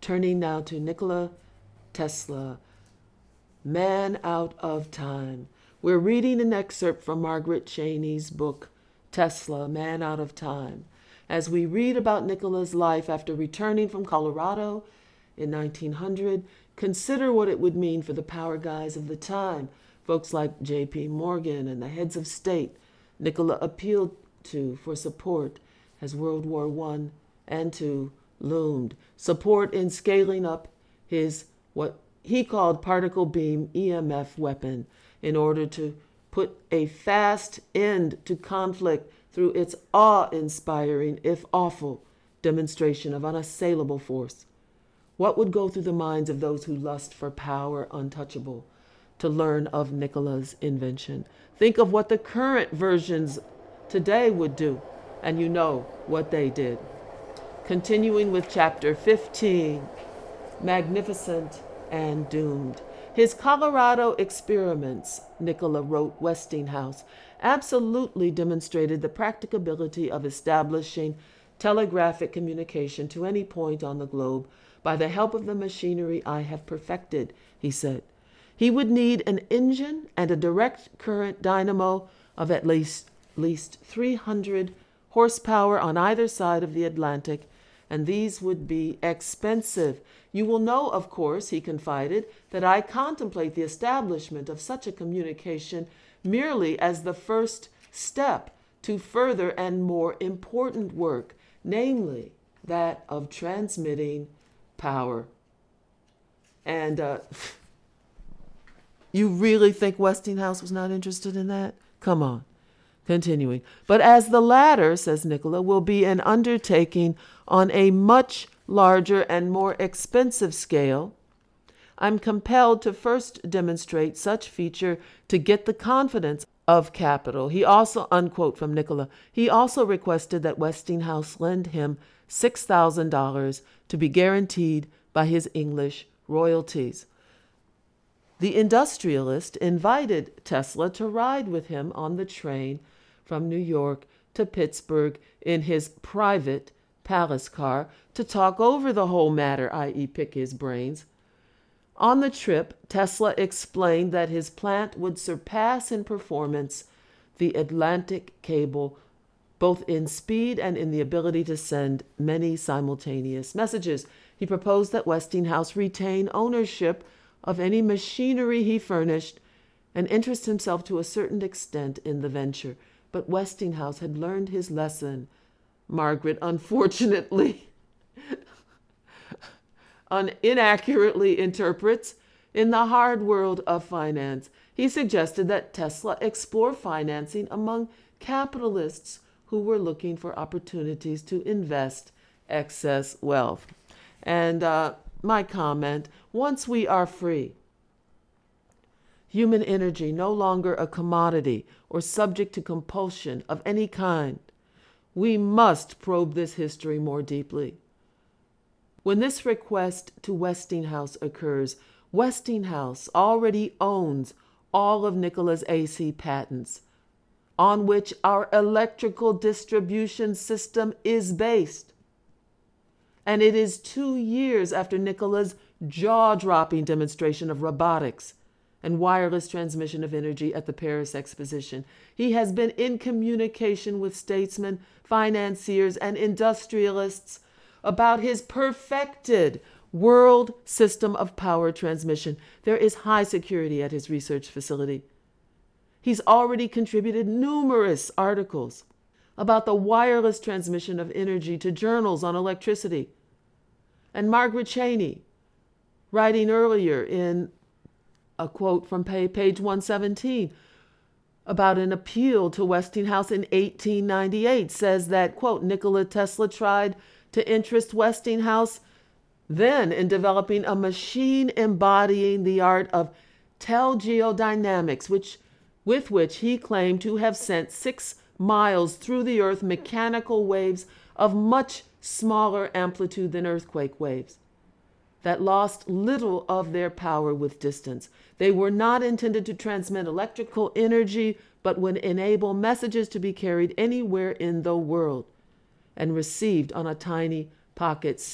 Turning now to Nikola Tesla, Man Out of Time. We're reading an excerpt from Margaret Cheney's book, Tesla, Man Out of Time, as we read about Nikola's life after returning from Colorado in 1900. Consider what it would mean for the power guys of the time, folks like J.P. Morgan and the heads of state Nikola appealed to for support as World War I and II loomed. Support in scaling up his, what he called, particle beam EMF weapon in order to put a fast end to conflict through its awe-inspiring, if awful, demonstration of unassailable force. What would go through the minds of those who lust for power untouchable to learn of Nikola's invention? Think of what the current versions today would do, and you know what they did. Continuing with chapter 15, Magnificent and Doomed. His Colorado experiments, Nikola wrote Westinghouse, absolutely demonstrated the practicability of establishing telegraphic communication to any point on the globe by the help of the machinery I have perfected, he said. He would need an engine and a direct current dynamo of at least 300 horsepower on either side of the Atlantic, and these would be expensive. You will know, of course, he confided, that I contemplate the establishment of such a communication merely as the first step to further and more important work, namely that of transmitting power. And you really think Westinghouse was not interested in that? Come on. Continuing. But as the latter, says Nikola, will be an undertaking on a much larger and more expensive scale, I'm compelled to first demonstrate such feature to get the confidence of capital. He also, unquote from Nikola, he also requested that Westinghouse lend him $6,000 to be guaranteed by his English royalties. The industrialist invited Tesla to ride with him on the train from New York to Pittsburgh in his private palace car to talk over the whole matter, i.e., pick his brains. On the trip, Tesla explained that his plant would surpass in performance the Atlantic cable, both in speed and in the ability to send many simultaneous messages. He proposed that Westinghouse retain ownership of any machinery he furnished and interest himself to a certain extent in the venture. But Westinghouse had learned his lesson, Margaret unfortunately inaccurately interprets, in the hard world of finance. He suggested that Tesla explore financing among capitalists who were looking for opportunities to invest excess wealth. And my comment, once we are free, human energy no longer a commodity or subject to compulsion of any kind, we must probe this history more deeply. When this request to Westinghouse occurs, Westinghouse already owns all of Nikola's AC patents, on which our electrical distribution system is based. And it is 2 years after Nikola's jaw-dropping demonstration of robotics and wireless transmission of energy at the Paris Exposition. He has been in communication with statesmen, financiers, and industrialists about his perfected world system of power transmission. There is high security at his research facility. He's already contributed numerous articles about the wireless transmission of energy to journals on electricity. And Margaret Cheney, writing earlier in a quote from page 117 about an appeal to Westinghouse in 1898, says that, quote, Nikola Tesla tried to interest Westinghouse then in developing a machine embodying the art of telgeodynamics, with which he claimed to have sent 6 miles through the earth mechanical waves of much smaller amplitude than earthquake waves that lost little of their power with distance. They were not intended to transmit electrical energy, but would enable messages to be carried anywhere in the world and received on a tiny pocket set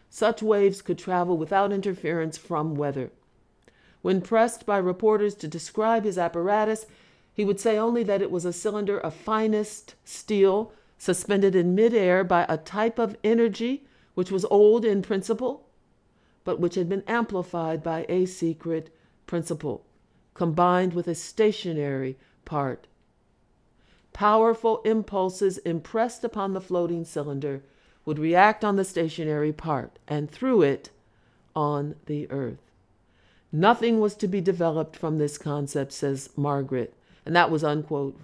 Such waves could travel without interference from weather. When pressed by reporters to describe his apparatus, he would say only that it was a cylinder of finest steel suspended in midair by a type of energy which was old in principle, but which had been amplified by a secret principle, combined with a stationary part. Powerful impulses impressed upon the floating cylinder would react on the stationary part, and through it, on the earth. Nothing was to be developed from this concept, says Margaret. And that was unquote.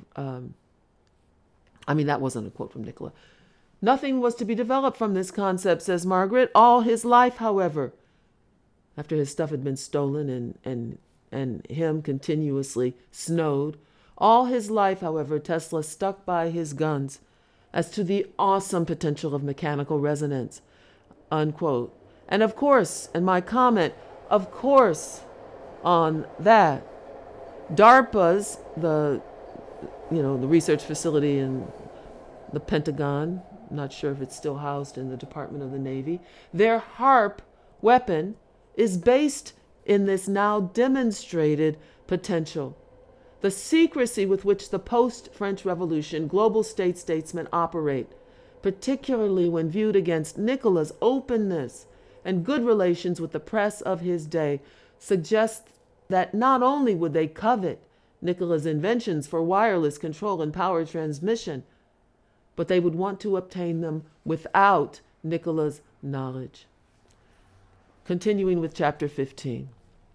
That wasn't a quote from Nikola. Nothing was to be developed from this concept, says Margaret. All his life, however, after his stuff had been stolen and him continuously snowed, all his life, however, Tesla stuck by his guns as to the awesome potential of mechanical resonance, unquote. And of course, and my comment, of course, on that, DARPA's, the research facility in the Pentagon, I'm not sure if it's still housed in the Department of the Navy, their HARP weapon is based in this now demonstrated potential. The secrecy with which the post-French Revolution global statesmen operate, particularly when viewed against Nikola's openness and good relations with the press of his day, suggests that not only would they covet Nikola's inventions for wireless control and power transmission, but they would want to obtain them without Nikola's knowledge. Continuing with chapter 15.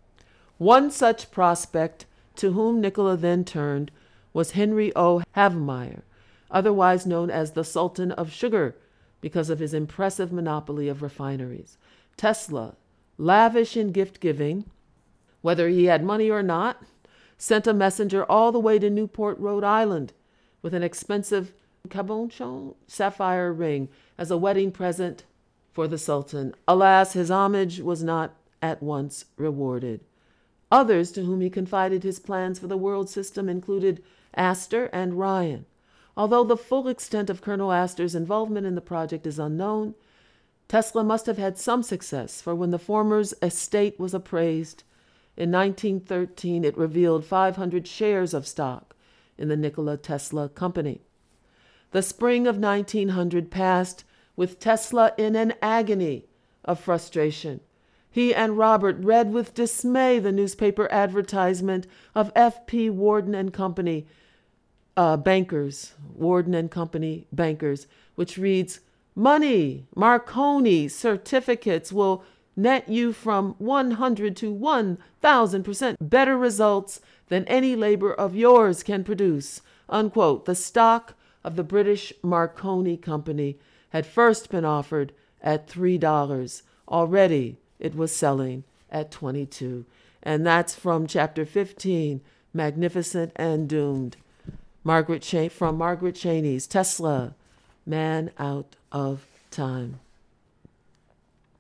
One such prospect to whom Nikola then turned was Henry O. Havemeyer, otherwise known as the Sultan of Sugar because of his impressive monopoly of refineries. Tesla, lavish in gift-giving, whether he had money or not, sent a messenger all the way to Newport, Rhode Island, with an expensive cabochon sapphire ring as a wedding present for the Sultan. Alas, his homage was not at once rewarded. Others to whom he confided his plans for the world system included Astor and Ryan. Although the full extent of Colonel Astor's involvement in the project is unknown, Tesla must have had some success, for when the former's estate was appraised in 1913, it revealed 500 shares of stock in the Nikola Tesla Company. The spring of 1900 passed with Tesla in an agony of frustration. He and Robert read with dismay the newspaper advertisement of F.P. Worden and Company bankers, Worden and Company bankers, which reads, "Money, Marconi certificates will net you from 100 to 1,000% better results than any labor of yours can produce," unquote. The stock of the British Marconi Company had first been offered at $3. Already it was selling at 22. And that's from chapter 15, Magnificent and Doomed. Margaret Cheney's Tesla, Man Out of Time.